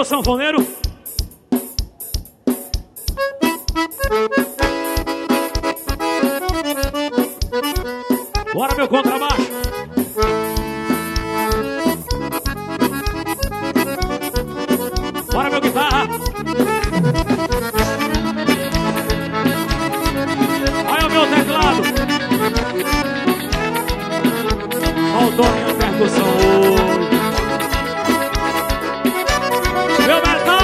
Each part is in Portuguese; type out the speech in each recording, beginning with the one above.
meu sanfoneiro. Bora, meu contrabaixo. Bora, meu guitarra. Olha o meu teclado. Faltou a minha percussão hoje. Meu metal.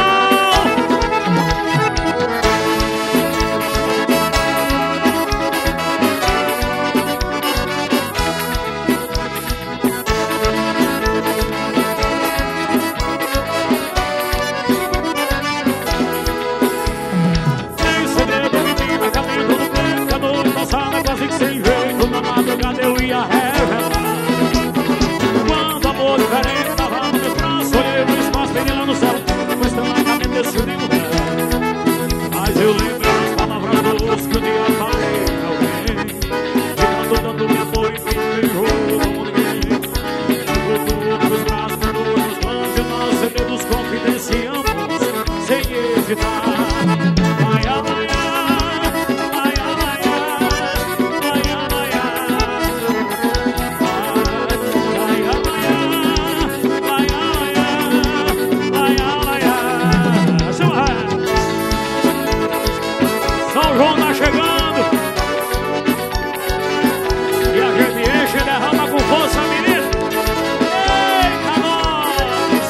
Sem segredo, menina, cabelo no peito. A noite passada quase que sem jeito. Na madrugada eu ia revelar. Quando amor diferente tava no meu braço, olhei pro espaço, peguei lá no céu. Mas tão na cabeça desse livro. Mas eu lembrei das palavras doces que um dia falei pra alguém. Ficando dando meu amor e beijou como ninguém. Voltou pros braços, mandou nos planos e nós segredos confidenciamos sem hesitar. Vai, vai, vai, vai, vai, vai, vai, São João tá chegando e a gente enche e derrama com força, menino. Eita, nós!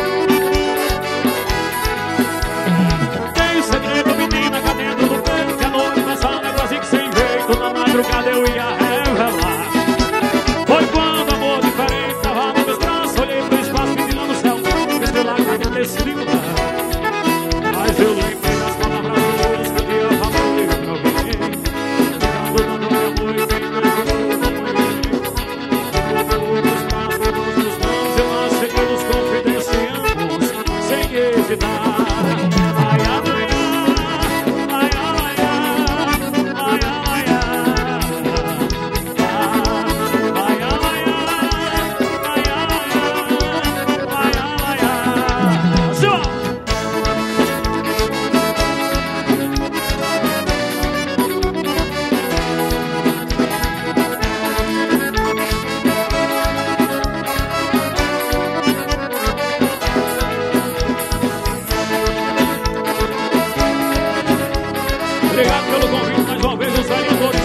Tem segredo, menina, cá dentro do peito, que a noite passada é quase que sem jeito. Na madrugada eu ia revelar. Foi quando amor diferente tava nos meus braços, olhei pro espaço, pedindo no céu. Estou lá com a minha decisão. Mas eu lembrei das palavras doces que eu dia falei pra alguém. Ficando dando meu amor e beijando como ninguém. Voltou pros braços, nos mãos e nós segredos confidenciamos sem hesitar. Ai, amanhã, ai, amanhã, ai, amanhã. Ai, amanhã, ai, amanhã, ai, amanhã. Senhor! Obrigado pelo convite mais uma vez, os velhos.